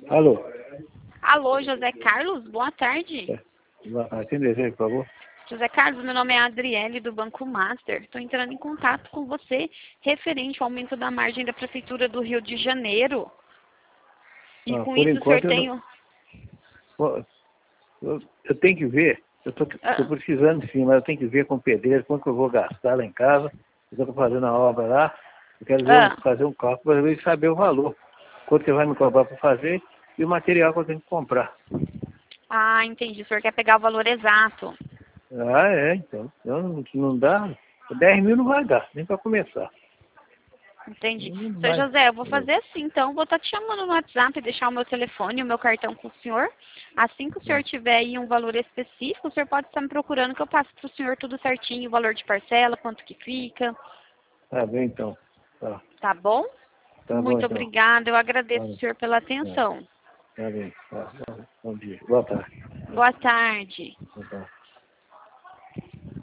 Alô? Alô, José Carlos, boa tarde. Quem deseja, por favor? José Carlos, meu nome é Adriele, do Banco Master. Estou entrando em contato com você referente ao aumento da margem da Prefeitura do Rio de Janeiro. E com Por isso o senhor enquanto, tem... eu tenho que ver. Eu estou precisando sim, mas eu tenho que ver com o pedreiro quanto que eu vou gastar lá em casa. Eu estou fazendo a obra lá. Eu quero ver, fazer um cálculo para ver saber o valor. Quanto você vai me cobrar para fazer e o material que eu tenho que comprar. Ah, entendi. O senhor quer pegar o valor exato. Então. Não dá. 10 mil não vai dar, nem para começar. Entendi. Não Seu vai. José, eu vou fazer assim, então. Vou estar te chamando no WhatsApp, deixar o meu telefone e o meu cartão com o senhor. Assim que o senhor tiver aí um valor específico, o senhor pode estar me procurando que eu passo para o senhor tudo certinho, o valor de parcela, quanto que fica. Tá bem, então. Tá bom? Tá bom, Muito então. obrigada. Eu agradeço o senhor pela atenção. Tá bem. Bom dia. Boa tarde. Boa tarde. Boa tarde.